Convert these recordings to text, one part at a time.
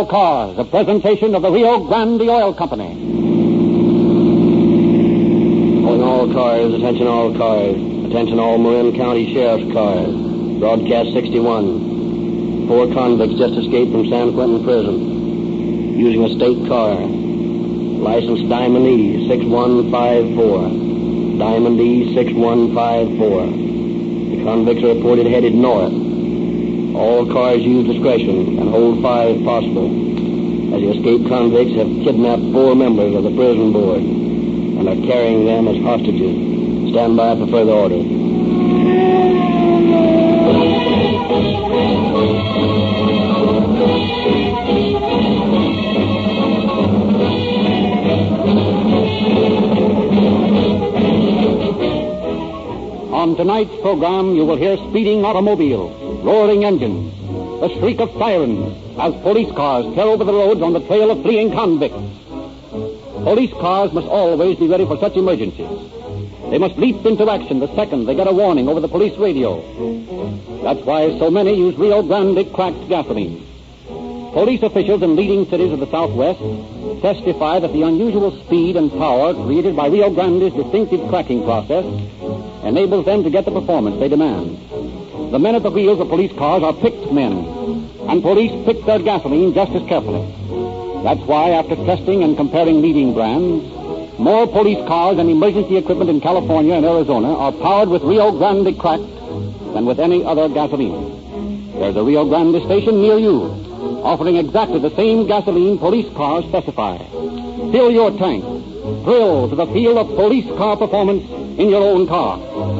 All Cars, a presentation of the Rio Grande Oil Company. Calling all cars, attention all cars. Attention all Marin County Sheriff's cars. Broadcast 61. 4 convicts just escaped from San Quentin Prison using a state car. License Diamond E 6154. Diamond E 6154. The convicts are reported headed north. All cars use discretion and hold 5 possible, as the escaped convicts have kidnapped 4 members of the prison board and are carrying them as hostages. Stand by for further orders. On tonight's program, you will hear speeding automobiles, roaring engines, the shriek of sirens as police cars tear over the roads on the trail of fleeing convicts. Police cars must always be ready for such emergencies. They must leap into action the second they get a warning over the police radio. That's why so many use Rio Grande cracked gasoline. Police officials in leading cities of the Southwest testify that the unusual speed and power created by Rio Grande's distinctive cracking process enables them to get the performance they demand. The men at the wheels of police cars are picked men, and police pick their gasoline just as carefully. That's why, after testing and comparing leading brands, more police cars and emergency equipment in California and Arizona are powered with Rio Grande cracked than with any other gasoline. There's a Rio Grande station near you, offering exactly the same gasoline police cars specify. Fill your tank. Thrill to the feel of police car performance in your own car.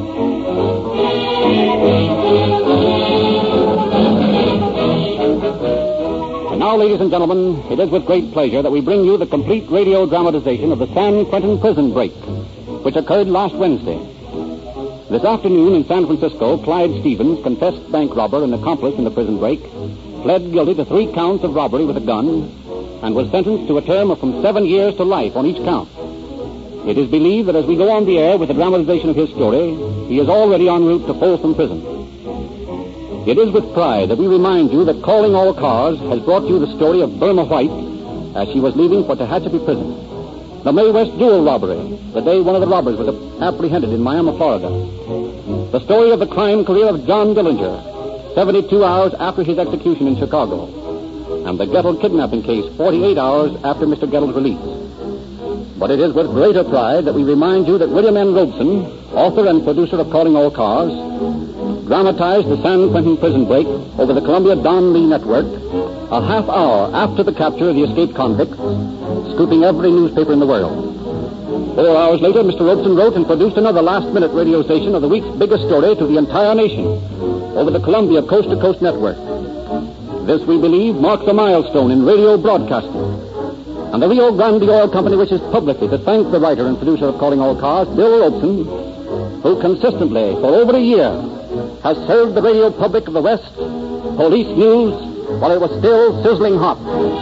And now, ladies and gentlemen, it is with great pleasure that we bring you the complete radio dramatization of the San Quentin prison break, which occurred last Wednesday. This afternoon in San Francisco, Clyde Stevens, confessed bank robber and accomplice in the prison break, pled guilty to 3 counts of robbery with a gun and was sentenced to a term of from 7 years to life on each count. It is believed that as we go on the air with the dramatization of his story, he is already en route to Folsom Prison. It is with pride that we remind you that Calling All Cars has brought you the story of Burma White as she was leaving for Tehachapi Prison. The Mae West duel robbery, the day one of the robbers was apprehended in Miami, Florida. The story of the crime career of John Dillinger, 72 hours after his execution in Chicago. And the Gettle kidnapping case, 48 hours after Mr. Gettle's release. But it is with greater pride that we remind you that William N. Robeson, author and producer of Calling All Cars, dramatized the San Quentin prison break over the Columbia Don Lee Network a half hour after the capture of the escaped convicts, scooping every newspaper in the world. 4 hours later, Mr. Robeson wrote and produced another last-minute radio station of the week's biggest story to the entire nation over the Columbia Coast to Coast Network. This, we believe, marks a milestone in radio broadcasting. And the Rio Grande Oil Company wishes publicly to thank the writer and producer of Calling All Cars, Bill Robeson, who consistently, for over a year, has served the radio public of the West police news while it was still sizzling hot.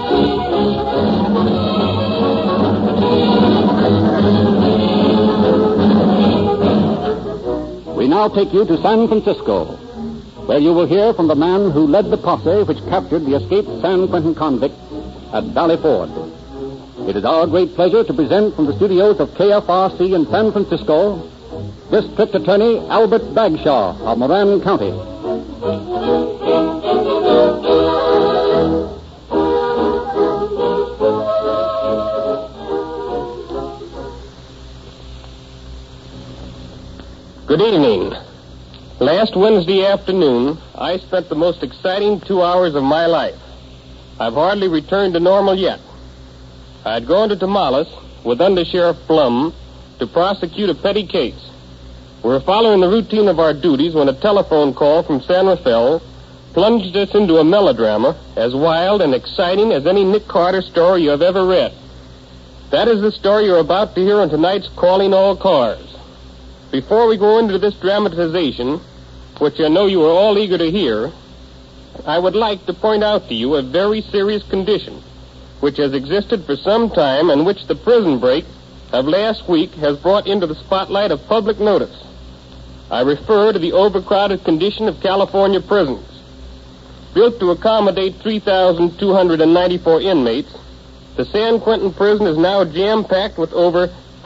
We now take you to San Francisco, where you will hear from the man who led the posse which captured the escaped San Quentin convicts at Valley Ford. It is our great pleasure to present from the studios of KFRC in San Francisco, District Attorney Albert Bagshaw of Moran County. Good evening. Last Wednesday afternoon, I spent the most exciting 2 hours of my life. I've hardly returned to normal yet. I'd gone to Tamales with Under Sheriff Blum to prosecute a petty case. We were following the routine of our duties when a telephone call from San Rafael plunged us into a melodrama as wild and exciting as any Nick Carter story you have ever read. That is the story you're about to hear on tonight's Calling All Cars. Before we go into this dramatization, which I know you are all eager to hear, I would like to point out to you a very serious condition which has existed for some time and which the prison break of last week has brought into the spotlight of public notice. I refer to the overcrowded condition of California prisons. built to accommodate 3,294 inmates, the San Quentin prison is now jam-packed with over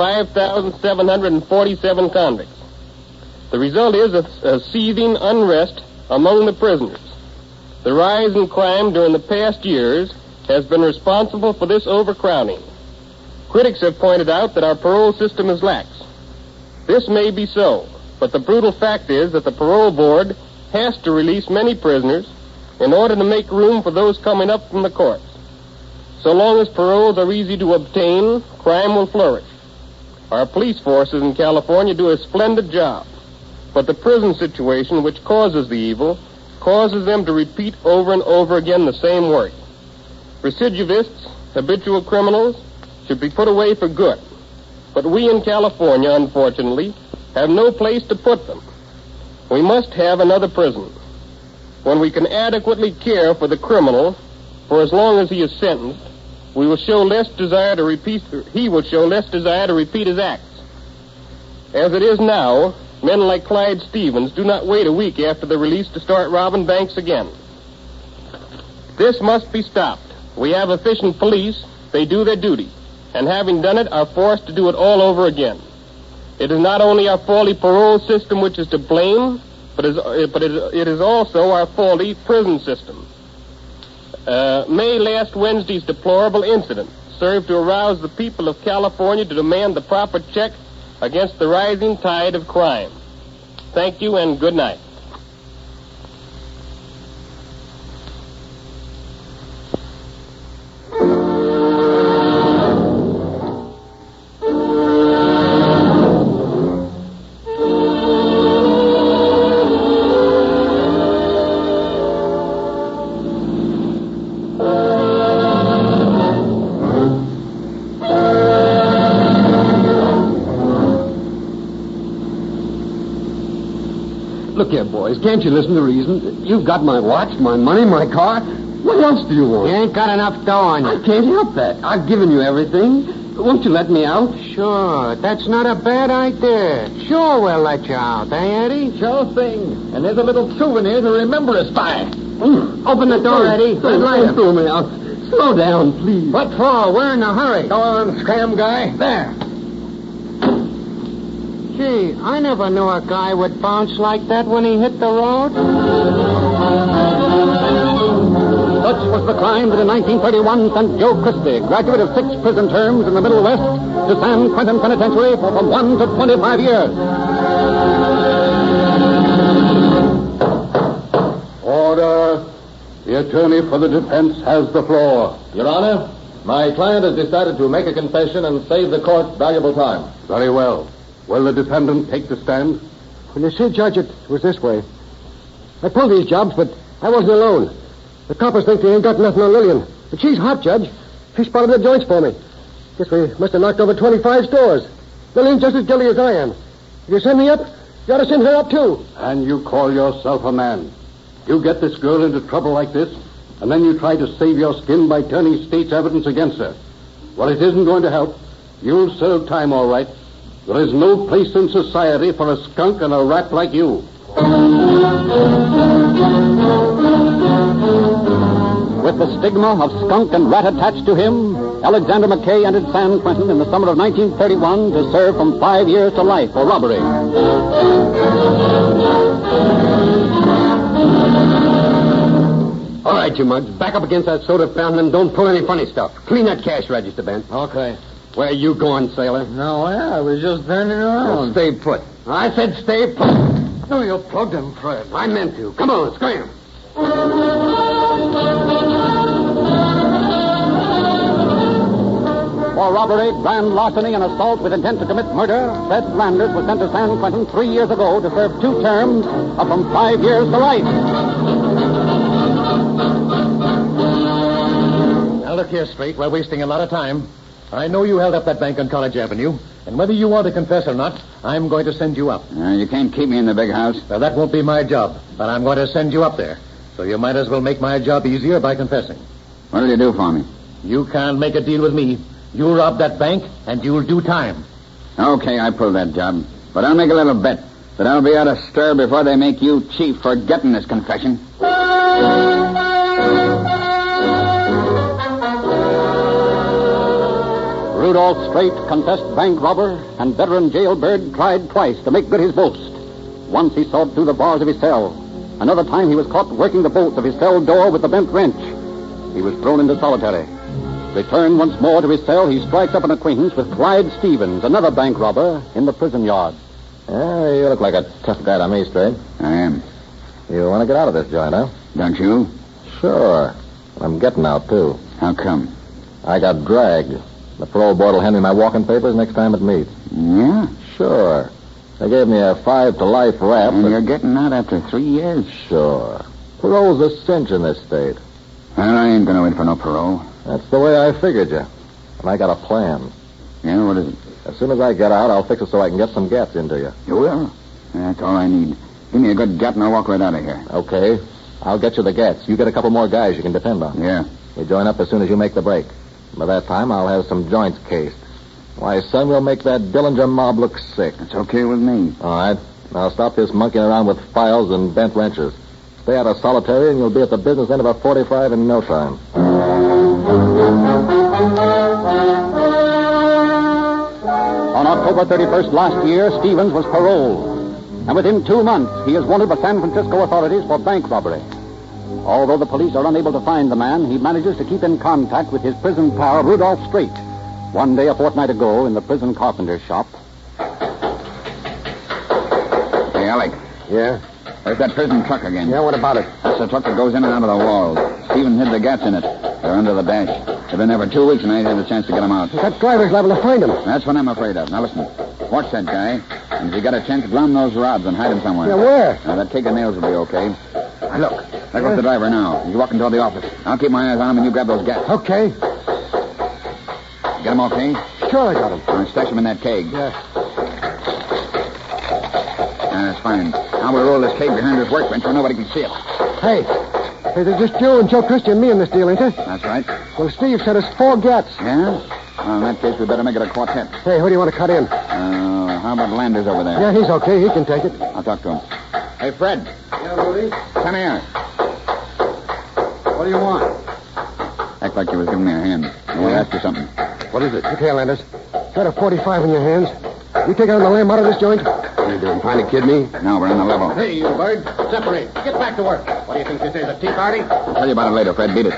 5,747 convicts. The result is a seething unrest among the prisoners. The rise in crime during the past years has been responsible for this overcrowding. Critics have pointed out that our parole system is lax. This may be so, but the brutal fact is that the parole board has to release many prisoners in order to make room for those coming up from the courts. So long as paroles are easy to obtain, crime will flourish. Our police forces in California do a splendid job, but the prison situation, which causes the evil, causes them to repeat over and over again the same work. Recidivists, habitual criminals, should be put away for good. But we in California, unfortunately, have no place to put them. We must have another prison. When we can adequately care for the criminal for as long as he is sentenced, he will show less desire to repeat his acts. As it is now, men like Clyde Stevens do not wait a week after they're released to start robbing banks again. This must be stopped. We have efficient police. They do their duty, and having done it, are forced to do it all over again. It is not only our faulty parole system which is to blame, but it is also our faulty prison system. May last Wednesday's deplorable incident served to arouse the people of California to demand the proper check against the rising tide of crime. Thank you and good night. Look here, boys, can't you listen to reason? You've got my watch, my money, my car. What else do you want? You ain't got enough dough on you. I can't help that. I've given you everything. Won't you let me out? Sure, that's not a bad idea. Sure, we'll let you out, eh, Eddie? Sure thing. And there's a little souvenir to remember us by. Open the door, Eddie. Don't throw me out. Slow down, please. What for? We're in a hurry. Go on, scram guy. There. Gee, I never knew a guy would bounce like that when he hit the road. Such was the crime that in 1931 sent Joe Christie, graduate of 6 prison terms in the Middle West, to San Quentin Penitentiary for from 1 to 25 years. Order. The attorney for the defense has the floor. Your Honor, my client has decided to make a confession and save the court valuable time. Very well. Will the defendant take the stand? Well, you see, Judge, it was this way. I pulled these jobs, but I wasn't alone. The coppers think they ain't got nothing on Lillian. But she's hot, Judge. She spotted the joints for me. Guess we must have knocked over 25 stores. Lillian's just as guilty as I am. If you send me up, you ought to send her up, too. And you call yourself a man. You get this girl into trouble like this, and then you try to save your skin by turning state's evidence against her. Well, it isn't going to help. You'll serve time, all right. There is no place in society for a skunk and a rat like you. With the stigma of skunk and rat attached to him, Alexander McKay entered San Quentin in the summer of 1931 to serve from 5 years to life for robbery. All right, you mugs. Back up against that soda fountain and don't pull any funny stuff. Clean that cash register, Ben. Okay. Where you going, sailor? No, I was just turning around. Well, stay put. I said stay put. No, you plugged him, Fred. I meant to. Come on, scram. For robbery, grand larceny, and assault with intent to commit murder, Fred Landers was sent to San Quentin 3 years ago to serve 2 terms of from 5 years to life. Now, look here, Straight. We're wasting a lot of time. I know you held up that bank on College Avenue, and whether you want to confess or not, I'm going to send you up. You can't keep me in the big house. Well, that won't be my job, but I'm going to send you up there. So you might as well make my job easier by confessing. What'll you do for me? You can't make a deal with me. You'll rob that bank, and you'll do time. Okay, I pulled that job. But I'll make a little bet that I'll be out of stir before they make you chief for getting this confession. Rudolph Strait, confessed bank robber and veteran jailbird, tried twice to make good his boast. Once he sawed through the bars of his cell. Another time he was caught working the bolts of his cell door with the bent wrench. He was thrown into solitary. Returned once more to his cell, he strikes up an acquaintance with Clyde Stevens, another bank robber, in the prison yard. Yeah, you look like a tough guy to me, Strait. I am. You want to get out of this joint, huh? Don't you? Sure. I'm getting out, too. How come? I got dragged. The parole board will hand me my walking papers next time it meets. Yeah? Sure. They gave me a 5 to life rap. And you're getting out after 3 years? Sure. Parole's a cinch in this state. Well, I ain't going to wait for no parole. That's the way I figured you. And I got a plan. Yeah, what is it? As soon as I get out, I'll fix it so I can get some gats into you. You will? That's all I need. Give me a good gat and I'll walk right out of here. Okay. I'll get you the gats. You get a couple more guys you can depend on. Yeah. You join up as soon as you make the break. By that time, I'll have some joints cased. Why, son, we'll make that Dillinger mob look sick. It's okay with me. All right. Now stop this monkeying around with files and bent wrenches. Stay out of solitary, and you'll be at the business end of a 45 in no time. On October 31st last year, Stevens was paroled. And within 2 months, he is wanted by San Francisco authorities for bank robbery. Although the police are unable to find the man, he manages to keep in contact with his prison pal, Rudolph Strait. One day, a fortnight ago, in the prison carpenter's shop. Hey, Alec. Yeah? There's that prison truck again. Yeah, what about it? That's the truck that goes in and out of the walls. Stephen hid the gats in it. They're under the dash. They've been there for 2 weeks, and I ain't had a chance to get them out. That driver's liable to find him. That's what I'm afraid of. Now, listen. Watch that guy. And if you got a chance, glam those rods and hide him somewhere. Yeah, where? Now, that cake of nails will be okay. Now, look. There goes the driver now. He's walking toward the office. I'll keep my eyes on him, and you grab those gats. Okay. Get him okay? Sure I got him. All right, stash him in that keg. Yeah. That's fine. Now we'll roll this keg behind this workbench where nobody can see it. Hey, there's just Joe and Joe Christie and me in this deal, ain't there? That's right. Well, Steve said us 4 gats. Yeah? Well, in that case, we better make it a quartet. Hey, who do you want to cut in? How about Landers over there? Yeah, he's okay. He can take it. I'll talk to him. Hey, Fred. Yeah, Rudy? Come here. What do you want? Act like you was giving me a hand. I want to ask you something. What is it? Look here, Landers. Got a 45 in your hands. You take out the lamb out of this joint? What are you doing, trying to kid me? Now we're on the level. Hey, you bird. Separate. Get back to work. What do you think this is, a tea party? I'll tell you about it later, Fred. Beat it.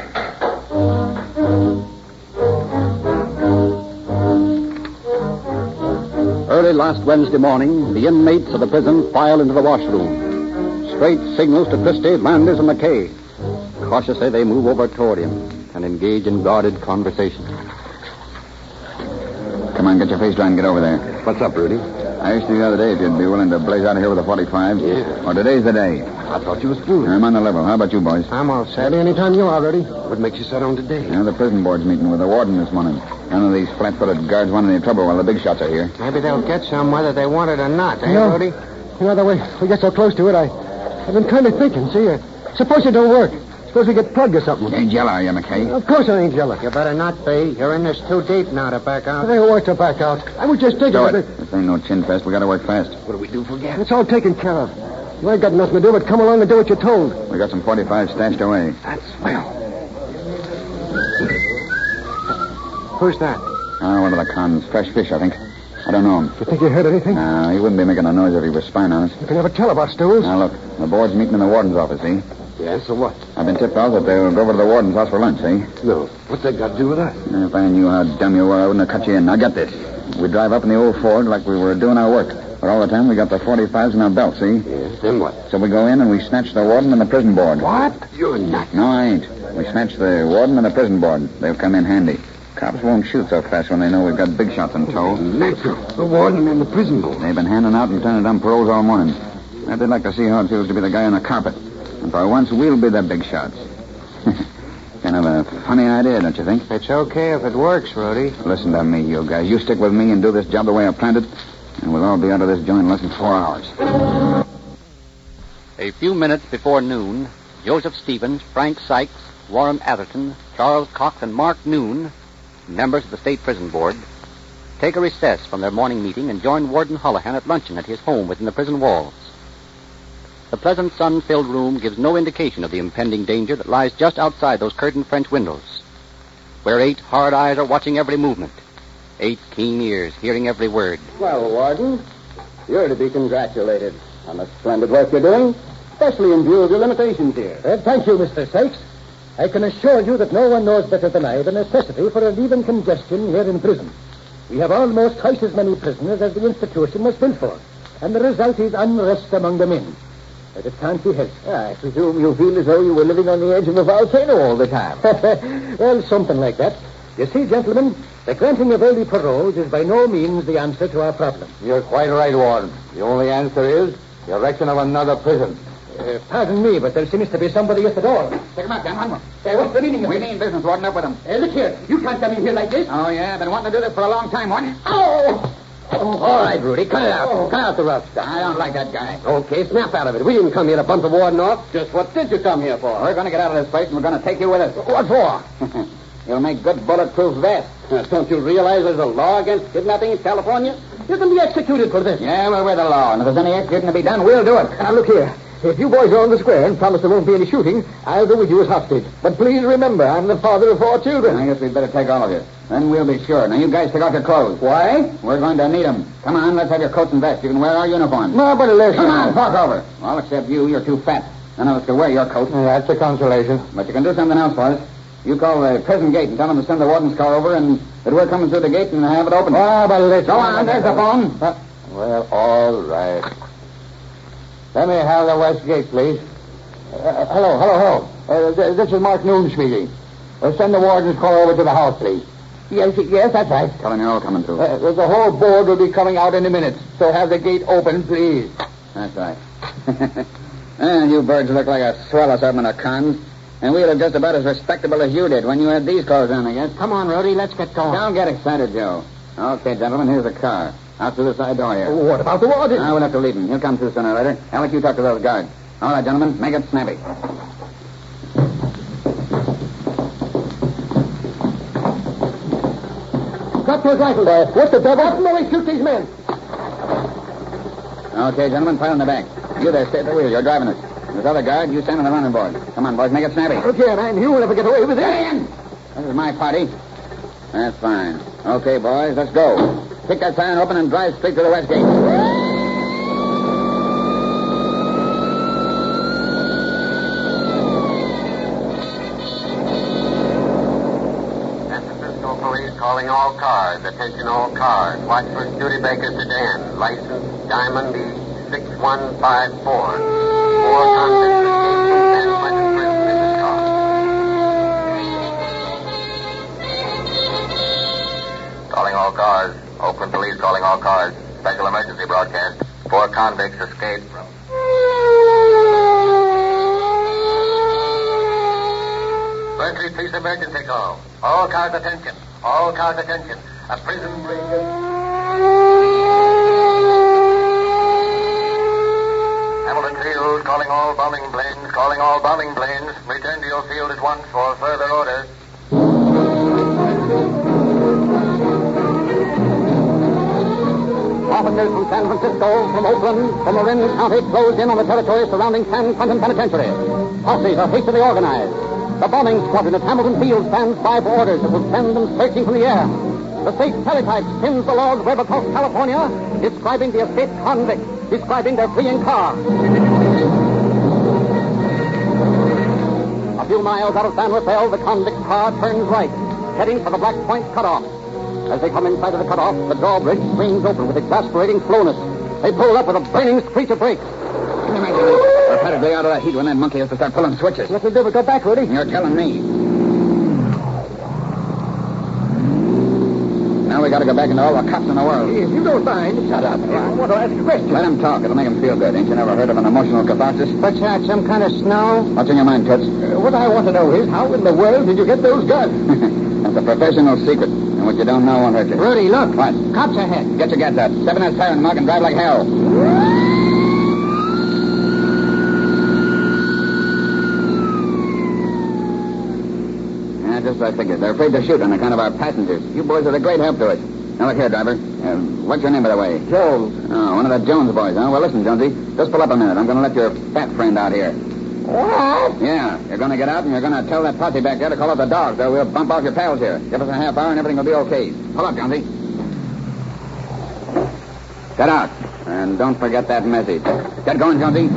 Early last Wednesday morning, the inmates of the prison file into the washroom. Strait signals to Christie, Landers, and McKay. Cautiously, they move over toward him and engage in guarded conversation. Come on, get your face dry and get over there. What's up, Rudy? I asked you the other day if you'd be willing to blaze out of here with a 45. Yeah. Well, today's the day. I thought you was fooling. I'm on the level. How about you, boys? I'm all set. Anytime you are, Rudy. What makes you set on today? Yeah, the prison board's meeting with the warden this morning. None of these flat-footed guards want any trouble while the big shots are here. Maybe they'll get some whether they want it or not, eh, No. Rudy? You know, the way we get so close to it, I've been kind of thinking. See, suppose it don't work. Suppose we get plugged or something. Ain't yellow, are you, McKay? Of course I ain't jealous. You better not be. You're in this too deep now to back out. It ain't worth to back out. I was just thinking Do of it. This ain't no chin fest. We gotta work fast. What do we do for gas? It's all taken care of. You ain't got nothing to do but come along and do what you're told. We got some 45 stashed away. That's swell. Who's that? One of the cons. Fresh fish, I think. I don't know him. You think you heard anything? No, he wouldn't be making a noise if he was spying on us. You can never tell about stools. Now, look. The board's meeting in the warden's office, see? Yeah, so what? I've been tipped off that they'll go over to the warden's house for lunch, see? No. What's that got to do with us? If I knew how dumb you were, I wouldn't have cut you in. Now, get this. We drive up in the old Ford like we were doing our work. But all the time, we got the 45s in our belt, see? Yeah, then what? So we go in and we snatch the warden and the prison board. What? You're nuts. No, I ain't. We snatch the warden and the prison board. They'll come in handy. Cops won't shoot so fast when they know we've got big shots in tow. Natural. The warden and the prison board. They've been handing out Lieutenant on paroles all morning. They'd like to see how it feels to be the guy on the carpet. And for once, we'll be the big shots. Kind of a funny idea, don't you think? It's okay if it works, Rudy. Listen to me, you guys. You stick with me and do this job the way I planned it, and we'll all be out of this joint in less than 4 hours. A few minutes before noon, Joseph Stevens, Frank Sykes, Warren Atherton, Charles Cox, and Mark Noon, members of the State Prison Board, take a recess from their morning meeting and join Warden Holohan at luncheon at his home within the prison walls. The pleasant sun-filled room gives no indication of the impending danger that lies just outside those curtained French windows, where 8 hard eyes are watching every movement. 8 keen years, hearing every word. Well, Warden, you're to be congratulated on the splendid work you're doing, especially in view of your limitations here. Thank you, Mr. Sykes. I can assure you that no one knows better than I the necessity for relieving congestion here in prison. We have almost twice as many prisoners as the institution was built for, and the result is unrest among the men. But it can't be helped. I presume you feel as though you were living on the edge of a volcano all the time. Well, something like that. You see, gentlemen, the granting of early paroles is by no means the answer to our problem. You're quite right, Warden. The only answer is the erection of another prison. Pardon me, but there seems to be somebody at the door. Take him out, Dan. What's the meaning of We it? mean business, Warden. Up with him. Look here. You can't come in here like this. Oh, yeah? Been wanting to do this for a long time, Warden. Oh! All right, Rudy, cut it out. Cut out the rough stuff. I don't like that guy. Okay, snap out of it. We didn't come here to bump the warden off. Just what did you come here for? We're going to get out of this place, and we're going to take you with us. What for? You'll make good bulletproof vests. Don't you realize there's a law against kidnapping in California? You can be executed for this. Yeah, well, we're the law, and if there's any executing to be done, we'll do it. Now, look here. If you boys are on the square and promise there won't be any shooting, I'll go with you as hostage. But please remember, I'm the father of 4 children. I guess we'd better take all of you. Then we'll be sure. Now, you guys take off your clothes. Why? We're going to need them. Come on, let's have your coats and vests. You can wear our uniforms. No, but listen. Come on, talk over. Well, except you, you're too fat. None of us can wear your coat. That's a consolation. But you can do something else for us. You call the prison gate and tell them to send the warden's car over and that we're coming through the gate and have it open. Oh, but listen. Go on, there's the phone. Well, all right. Let me have the west gate, please. Hello. This is Mark Noon speaking. Send the warden's car over to the house, please. Yes, that's right. Tell them you're all coming through. The whole board will be coming out in a minute, so have the gate open, please. That's right. And you birds look like a swell assortment of cons. And we look just about as respectable as you did when you had these clothes on, I guess. Come on, Rudy, let's get going. Don't get excited, Joe. Okay, gentlemen, here's the car. Out through the side door here. What about the warden? We'll have to leave him. He'll come through sooner or later. I'll let you talk to those guards. All right, gentlemen, make it snappy. Drop those rifles. What the devil? No, shoot these men. Okay, gentlemen, pile in the back. You there, stay at the wheel. You're driving us. This other guard, you stand on the running board. Come on, boys, make it snappy. Okay, man, you will never get away with it. This is my party. That's fine. Okay, boys, let's go. Kick that siren open and drive straight to the west gate. San Francisco Police calling all cars. Attention all cars. Watch for Studebaker sedan. License Diamond E6154. 4 convicts escaped from San Quentin prison in this car. Calling all cars. Oakland Police calling all cars. Special emergency broadcast. 4 convicts escaped from... Berkeley Police emergency call. All cars attention. All cars attention. A prison break. Hamilton Field calling all bombing planes. Calling all bombing planes. Return to your field at once for further orders. Officers from San Francisco, from Oakland, from Marin County closed in on the territory surrounding San Quentin Penitentiary. Posses are hastily organized. The bombing squadron at Hamilton Field stands by for orders that will send them searching from the air. The state teletype spins the log web across California, describing the escaped convicts, describing their fleeing car. A few miles out of San Rafael, the convict car turns right, heading for the Black Point cutoff. As they come in sight of the cutoff, the drawbridge swings open with exasperating slowness. They pull up with a burning screech of brakes. We're practically out of that heat when that monkey has to start pulling switches. What's the difference? Go back, Rudy. You're telling me. Now we got to go back into all the cops in the world. If you don't mind, shut up. I want to ask a question. Let him talk. It'll make him feel good. Ain't you never heard of an emotional catharsis? What's that, some kind of snow? What's in your mind, Toots? What I want to know is, how in the world did you get those guns? That's a professional secret. And what you don't know won't hurt you. Rudy, look. What? Cops ahead. Get your gats out. Step in that siren, Mark, and drive like hell. Yeah, just as I figured. They're afraid to shoot on account of our passengers. You boys are a great help to us. Now, look here, driver. What's your name, by the way? Jones. Oh, one of the Jones boys, huh? Well, listen, Jonesy. Just pull up a minute. I'm going to let your fat friend out here. What? Yeah, you're going to get out and you're going to tell that posse back there to call out the dogs, or we'll bump off your pals here. Give us a half hour and everything will be okay. Pull up, Jonesy. Get out. And don't forget that message. Get going, Jonesy.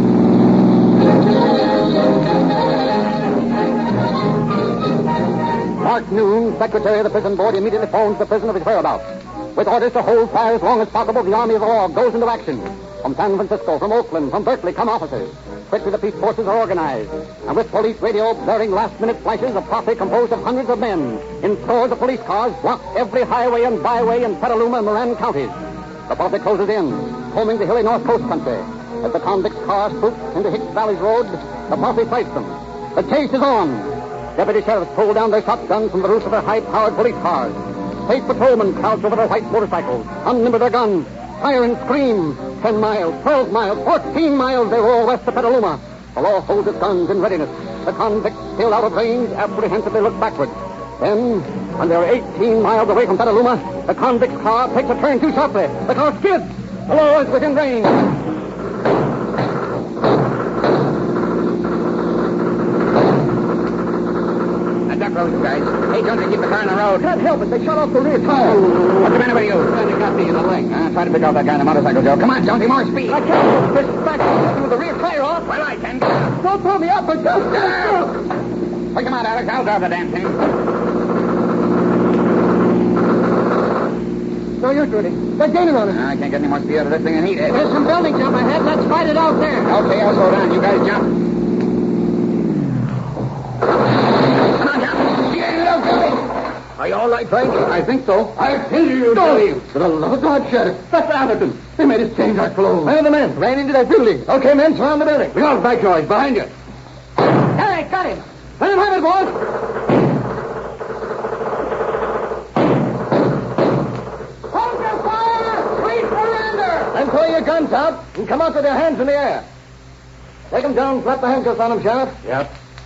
Mark Noon, secretary of the prison board, immediately phones the prison of his whereabouts. With orders to hold fire as long as possible, the army of the law goes into action. From San Francisco, from Oakland, from Berkeley come officers. Quickly the peace forces are organized. And with police radio blaring last-minute flashes, a posse composed of hundreds of men in scores of police cars block every highway and byway in Petaluma and Marin counties. The posse closes in, combing the hilly north coast country. As the convicts' car swoops into Hicks Valley's road, the posse fights them. The chase is on. Deputy sheriffs pull down their shotguns from the roofs of their high-powered police cars. State patrolmen crouch over their white motorcycles, unlimber their guns, fire and scream. 10 miles, 12 miles, 14 miles they roll west of Petaluma. The law holds its guns in readiness. The convicts, still out of range, apprehensively look backward. Then, when they're 18 miles away from Petaluma, the convict's car takes a turn too sharply. The car skids. The law is within range. Duck road, you guys. Hey, Jonesy, keep the car on the road. Can't help it. They shut off the rear tire. What's the matter with you? They got me in the leg. Try to pick off that guy on the motorcycle, Joe. Come on, Jonesy, more speed. I can't. This back with the rear tire off. Well, I can. Don't pull me up, but don't. Pick him out, Alex. I'll drive the damn thing. No use, Rudy. They're gaining on us. I can't get any more speed out of this thing than he did. There's some buildings up ahead. Let's fight it out there. Okay, I'll slow down. You guys jump. Are you all right, Frank? I think so. I'll kill you, Billy. For the love of God, Sheriff. That's Atherton. They made us change our clothes. Where are the men? Ran into that building. Okay, men, surround the building. We all back, George. Behind you. All right, got him. Let him have it, boys. Hold your fire! Please surrender! Then throw your guns out and come out with your hands in the air. Take them down, slap the handcuffs on them, Sheriff. Yep.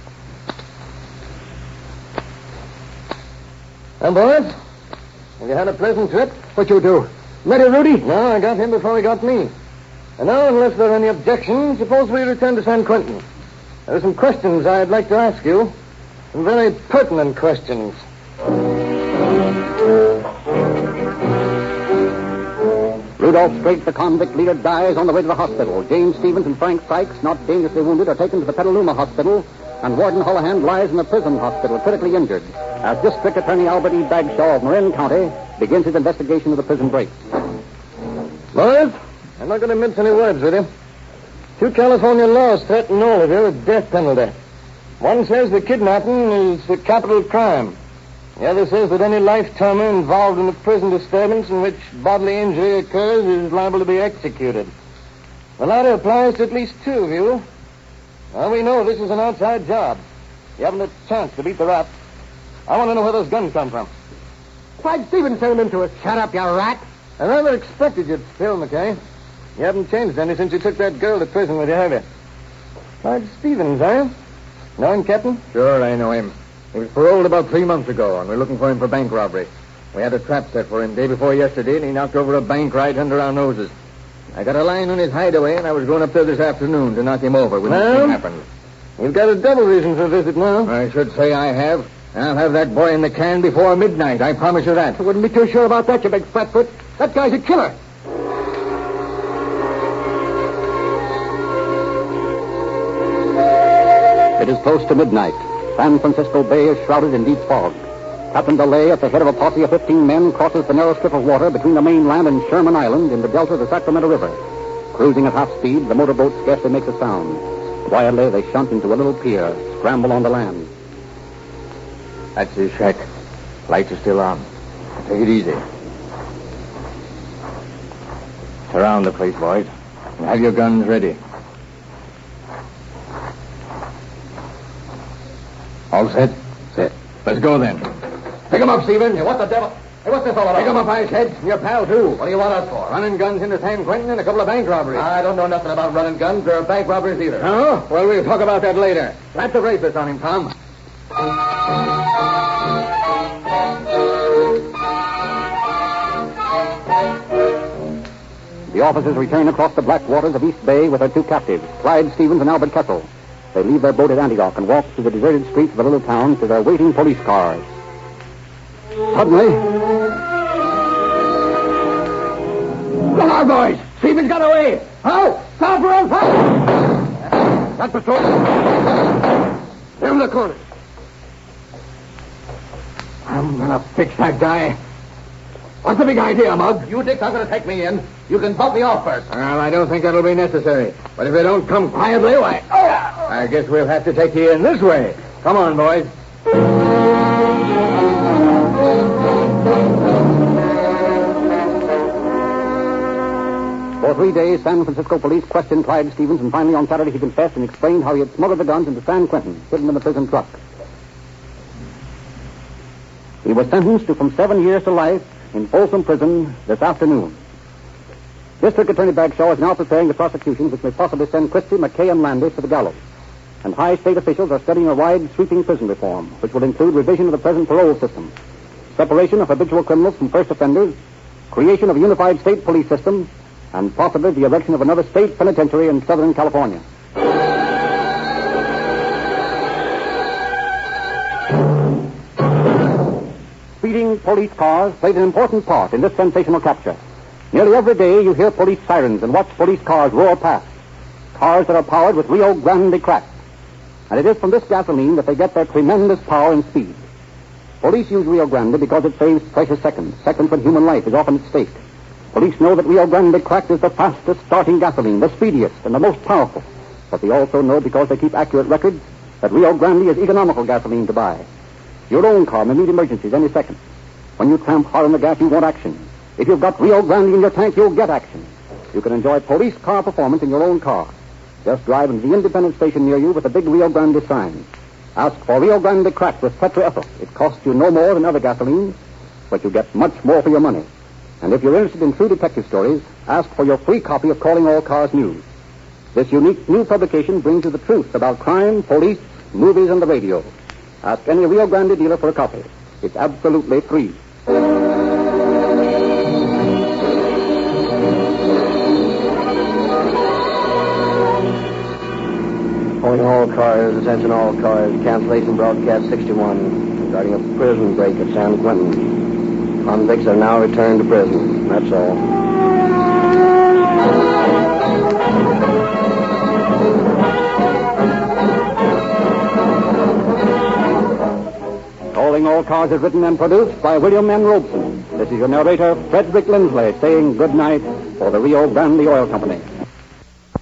And boys, have you had a pleasant trip? What you do? Met you, Rudy? No, I got him before he got me. And now, unless there are any objections, suppose we return to San Quentin. There are some questions I'd like to ask you. Some very pertinent questions. Rudolph Strait, the convict leader, dies on the way to the hospital. James Stevens and Frank Sykes, not dangerously wounded, are taken to the Petaluma Hospital, and Warden Hullahan lies in the prison hospital, critically injured, as District Attorney Albert E. Bagshaw of Marin County begins his investigation of the prison break. Boys, I'm not going to mince any words with you. 2 California laws threaten all of you with death penalty. One says the kidnapping is a capital crime. The other says that any life-termer involved in a prison disturbance in which bodily injury occurs is liable to be executed. The latter applies to at least 2 of you. Now, we know this is an outside job. You haven't a chance to beat the rap. I want to know where those guns come from. Why'd Stevens send them into us? Shut up, you rat. I rather expected you'd spill, McKay. You haven't changed any since you took that girl to prison with you, have you? Clyde Stevens, eh? Know him, Captain? Sure, I know him. He was paroled about 3 months ago, and we're looking for him for bank robbery. We had a trap set for him day before yesterday, and he knocked over a bank right under our noses. I got a line on his hideaway, and I was going up there this afternoon to knock him over when anything happened. You've got a double reason for a visit now. I should say I have. I'll have that boy in the can before midnight. I promise you that. I wouldn't be too sure about that, you big fatfoot. That guy's a killer. It is close to midnight. San Francisco Bay is shrouded in deep fog. Captain DeLay, at the head of a posse of 15 men, crosses the narrow strip of water between the mainland and Sherman Island in the delta of the Sacramento River. Cruising at half speed, the motorboat scarcely makes a sound. Quietly, they shunt into a little pier, scramble on the land. That's his shack. Lights are still on. Take it easy. Surround the place, boys. And have your guns ready. All set? Set. Let's go then. Pick him up, Stephen. What the devil? Hey, what's this all about? Pick him up, Icehead. Your pal, too. What do you want us for? Running guns into San Quentin and a couple of bank robberies. I don't know nothing about running guns or bank robberies either. Oh? Well, we'll talk about that later. Slap the bracelets on him, Tom. The officers return across the black waters of East Bay with their 2 captives, Clyde Stevens and Albert Kessel. They leave their boat at Antioch and walk through the deserted streets of the little town to their waiting police cars. Suddenly... Look out! boys. See if he's got away. How? Stop for him. That patrol. In the corner. I'm going to fix that guy. What's the big idea, Mug? You, Dick, are going to take me in. You can bump me off first. Well, I don't think that'll be necessary. But if you don't come quietly, why... I guess we'll have to take you in this way. Come on, boys. For 3 days, San Francisco police questioned Clyde Stevens, and finally on Saturday he confessed and explained how he had smuggled the guns into San Quentin, hidden in the prison truck. He was sentenced to from 7 years to life in Folsom Prison this afternoon. District Attorney Bagshaw is now preparing the prosecution which may possibly send Christie, McKay, and Landis to the gallows. And high state officials are studying a wide, sweeping prison reform, which will include revision of the present parole system, separation of habitual criminals from first offenders, creation of a unified state police system, and possibly the erection of another state penitentiary in Southern California. Speeding police cars played an important part in this sensational capture. Nearly every day you hear police sirens and watch police cars roar past. Cars that are powered with Rio Grande crack. And it is from this gasoline that they get their tremendous power and speed. Police use Rio Grande because it saves precious seconds when human life is often at stake. Police know that Rio Grande cracked is the fastest starting gasoline, the speediest, and the most powerful. But they also know, because they keep accurate records, that Rio Grande is economical gasoline to buy. Your own car may meet emergencies any second. When you tramp hard on the gas, you want action. If you've got Rio Grande in your tank, you'll get action. You can enjoy police car performance in your own car. Just drive into the independent station near you with a big Rio Grande sign. Ask for Rio Grande cracked with tetraethyl. It costs you no more than other gasoline, but you get much more for your money. And if you're interested in true detective stories, ask for your free copy of Calling All Cars News. This unique new publication brings you the truth about crime, police, movies, and the radio. Ask any Rio Grande dealer for a copy. It's absolutely free. Calling all cars, attention all cars, cancellation broadcast 61 regarding a prison break at San Quentin. Convicts are now returned to prison. That's all. Calling All Cars is written and produced by William N. Robeson. This is your narrator, Frederick Lindsley, saying good night for the Rio Grande Oil Company.